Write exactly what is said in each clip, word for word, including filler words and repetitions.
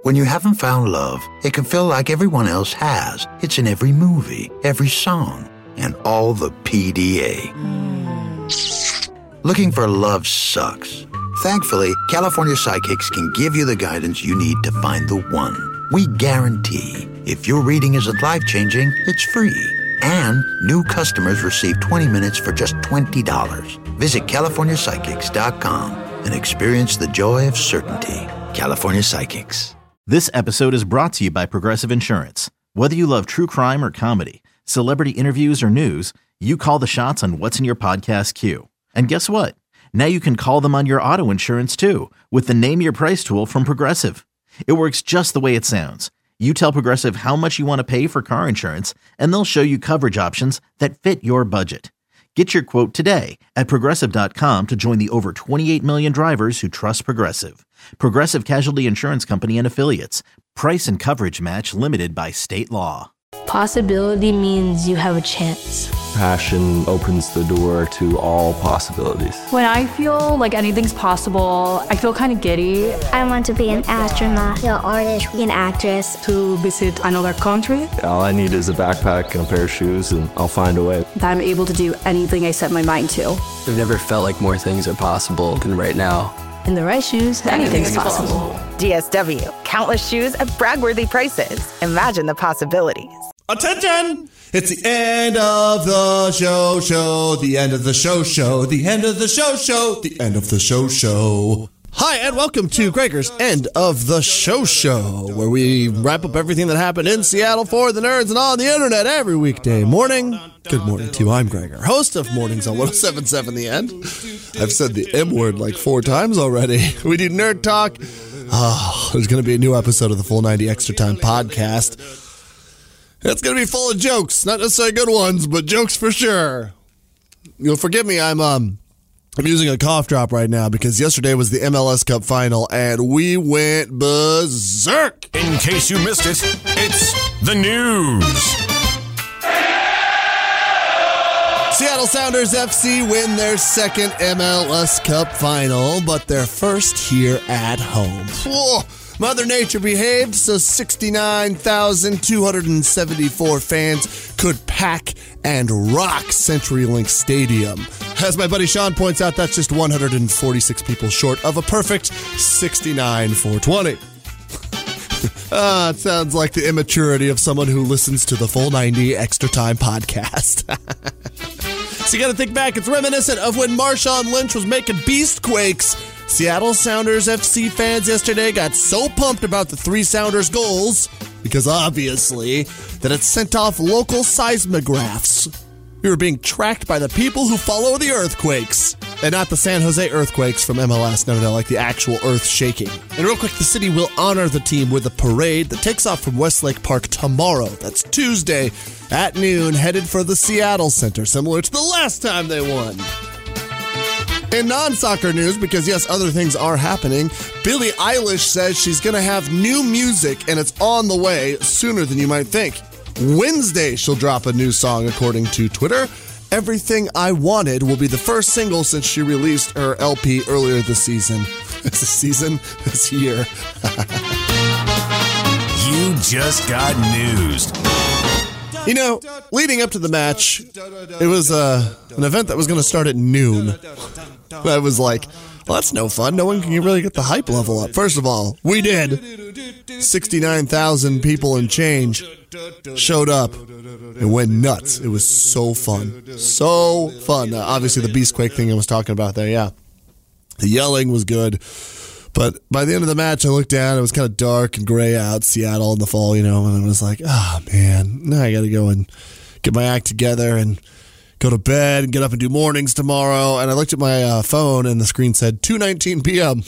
When you haven't found love, it can feel like everyone else has. It's in every movie, every song, and all the P D A. Mm. Looking for love sucks. Thankfully, California Psychics can give you the guidance you need to find the one. We guarantee if your reading isn't life-changing, it's free. And new customers receive twenty minutes for just twenty dollars. Visit California Psychics dot com and experience the joy of certainty. California Psychics. This episode is brought to you by Progressive Insurance. Whether you love true crime or comedy, celebrity interviews or news, you call the shots on what's in your podcast queue. And guess what? Now you can call them on your auto insurance too with the Name Your Price tool from Progressive. It works just the way it sounds. You tell Progressive how much you want to pay for car insurance, and they'll show you coverage options that fit your budget. Get your quote today at Progressive dot com to join the over twenty-eight million drivers who trust Progressive. Progressive Casualty Insurance Company and Affiliates. Price and coverage match limited by state law. Possibility means you have a chance. Passion opens the door to all possibilities. When I feel like anything's possible, I feel kind of giddy. I want to be an astronaut, an artist, an actress. To visit another country. All I need is a backpack and a pair of shoes, and I'll find a way. That I'm able to do anything I set my mind to. I've never felt like more things are possible than right now. In the right shoes, anything's, anything's possible. possible. D S W. Countless shoes at brag-worthy prices. Imagine the possibilities. Attention! It's the end of the show, show, the end of the show, show, the end of the show, show, the end of the show, show. Hi, and welcome to Gregor's End of the Show Show, where we wrap up everything that happened in Seattle for the nerds and on the internet every weekday morning. Good morning to you. I'm Gregor, host of Mornings on one oh seven point seven The End. I've said the M word like four times already. We do nerd talk. Oh, there's going to be a new episode of the Full ninety Extra Time podcast. It's going to be full of jokes. Not necessarily good ones, but jokes for sure. You'll forgive me, I'm um, I'm using a cough drop right now because yesterday was the M L S Cup final, and we went berserk. In case you missed it, it's the news. Seattle Sounders F C win their second M L S Cup final, but their first here at home. Whoa. Mother Nature behaved so sixty-nine thousand two hundred seventy-four fans could pack and rock CenturyLink Stadium. As my buddy Sean points out, that's just one hundred forty-six people short of a perfect sixty-nine four twenty. Ah, it sounds like the immaturity of someone who listens to the Full ninety Extra Time podcast. So you gotta think back, it's reminiscent of when Marshawn Lynch was making beast quakes. Seattle Sounders F C fans yesterday got so pumped about the three Sounders goals, because obviously, that it sent off local seismographs. We were being tracked by the people who follow the earthquakes. And not the San Jose earthquakes from M L S, no, no, no, like the actual earth shaking. And real quick, the city will honor the team with a parade that takes off from Westlake Park tomorrow. That's Tuesday at noon, headed for the Seattle Center, similar to the last time they won. In non-soccer news, because yes, other things are happening, Billie Eilish says she's going to have new music, and it's on the way sooner than you might think. Wednesday, she'll drop a new song, according to Twitter. Everything I Wanted will be the first single since she released her L P earlier this season. This season? This year. You just got newsed. You know, leading up to the match, it was uh, an event that was going to start at noon. I was like, well, that's no fun. No one can really get the hype level up. First of all, we did. sixty-nine thousand people and change showed up and went nuts. It was so fun. So fun. Uh, obviously, the Beastquake thing I was talking about there, yeah. The yelling was good. But by the end of the match, I looked down. It was kind of dark and gray out, Seattle in the fall, you know, and I was like, oh, man, now I got to go and get my act together and go to bed and get up and do mornings tomorrow. And I looked at my uh, phone, and the screen said two nineteen p.m.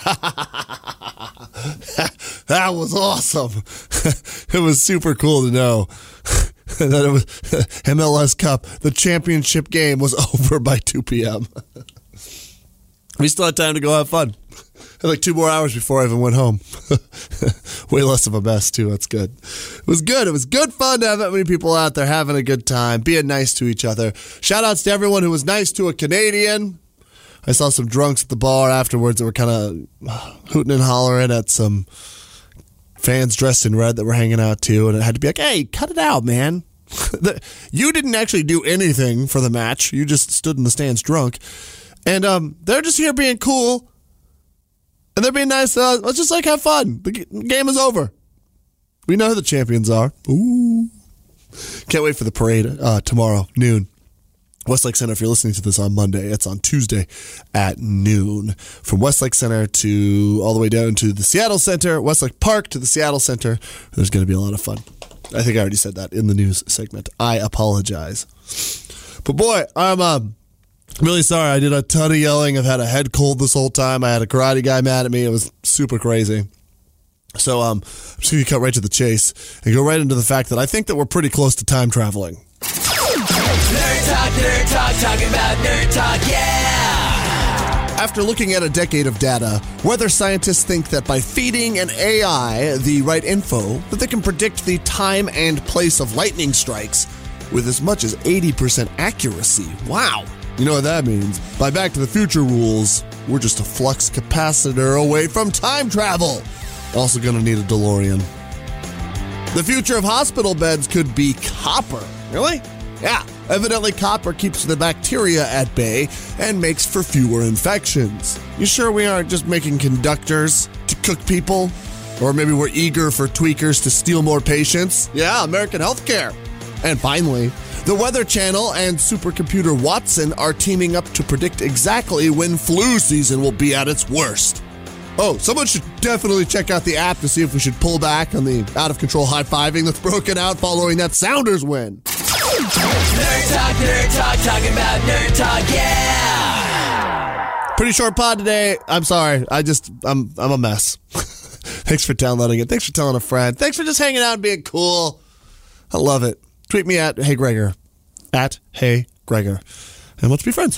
That was awesome. It was super cool to know that it was M L S Cup. The championship game was over by two p.m. We still had time to go have fun. Had like two more hours before I even went home. Way less of a mess, too. That's good. It was good. It was good fun to have that many people out there having a good time, being nice to each other. Shout outs to everyone who was nice to a Canadian. I saw some drunks at the bar afterwards that were kind of hooting and hollering at some fans dressed in red that were hanging out too, and it had to be like, hey, cut it out, man. You didn't actually do anything for the match. You just stood in the stands drunk. And um, they're just here being cool. And they're being nice. Uh, let's just like have fun. The g- game is over. We know who the champions are. Ooh. Can't wait for the parade uh, tomorrow, noon. Westlake Center, if you're listening to this on Monday, it's on Tuesday at noon. From Westlake Center to all the way down to the Seattle Center, Westlake Park to the Seattle Center. There's going to be a lot of fun. I think I already said that in the news segment. I apologize. But boy, I'm uh, really sorry. I did a ton of yelling. I've had a head cold this whole time. I had a karate guy mad at me. It was super crazy. So um, I'm just going to cut right to the chase and go right into the fact that I think that we're pretty close to time traveling. Nerd Talk, Nerd Talk, talking about Nerd Talk, yeah! After looking at a decade of data, weather scientists think that by feeding an A I the right info, that they can predict the time and place of lightning strikes with as much as eighty percent accuracy. Wow! You know what that means? By Back to the Future rules, we're just a flux capacitor away from time travel. Also gonna need a DeLorean. The future of hospital beds could be copper. Really? Yeah. Evidently, copper keeps the bacteria at bay and makes for fewer infections. You sure we aren't just making conductors to cook people? Or maybe we're eager for tweakers to steal more patients? Yeah, American healthcare. And finally, the Weather Channel and supercomputer Watson are teaming up to predict exactly when flu season will be at its worst. Oh, someone should definitely check out the app to see if we should pull back on the out-of-control high-fiving that's broken out following that Sounders win. Nerd Talk, Nerd Talk, talking about Nerd Talk, yeah! Pretty short pod today. I'm sorry. I just, I'm I'm a mess. Thanks for downloading it. Thanks for telling a friend. Thanks for just hanging out and being cool. I love it. Tweet me at Hey Gregor. At Hey Gregor. And let's be friends.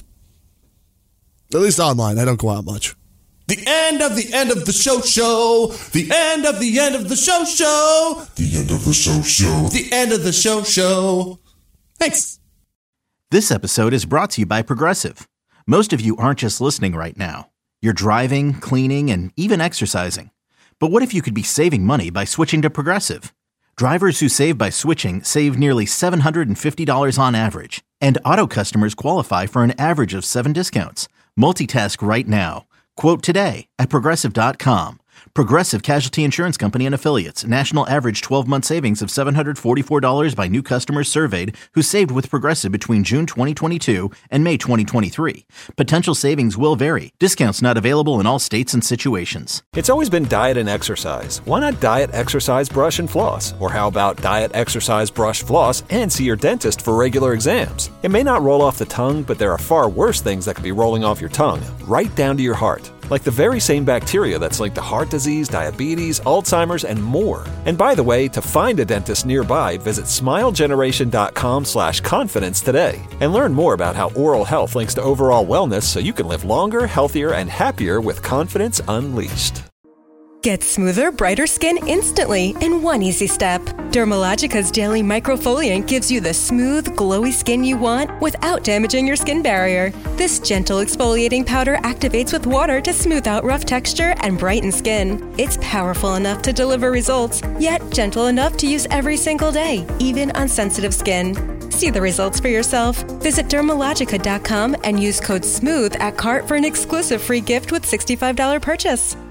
At least online. I don't go out much. The end of the end of the show show. The end of the end of the show show. The end of the show show. The end of the show show. Thanks. This episode is brought to you by Progressive. Most of you aren't just listening right now. You're driving, cleaning, and even exercising. But what if you could be saving money by switching to Progressive? Drivers who save by switching save nearly seven hundred fifty dollars on average. And auto customers qualify for an average of seven discounts. Multitask right now. Quote today at Progressive dot com. Progressive Casualty Insurance Company and Affiliates. National average twelve-month savings of seven hundred forty-four dollars by new customers surveyed who saved with Progressive between June twenty twenty-two and May twenty twenty-three. Potential savings will vary. Discounts not available in all states and situations. It's always been diet and exercise. Why not diet, exercise, brush, and floss? Or how about diet, exercise, brush, floss, and see your dentist for regular exams? It may not roll off the tongue, but there are far worse things that could be rolling off your tongue, right down to your heart. Like the very same bacteria that's linked to heart disease, diabetes, Alzheimer's, and more. And by the way, to find a dentist nearby, visit smilegeneration.com slash confidence today. And learn more about how oral health links to overall wellness so you can live longer, healthier, and happier with confidence unleashed. Get smoother, brighter skin instantly in one easy step. Dermalogica's Daily Microfoliant gives you the smooth, glowy skin you want without damaging your skin barrier. This gentle exfoliating powder activates with water to smooth out rough texture and brighten skin. It's powerful enough to deliver results, yet gentle enough to use every single day, even on sensitive skin. See the results for yourself. Visit Dermalogica dot com and use code SMOOTH at cart for an exclusive free gift with sixty-five dollars purchase.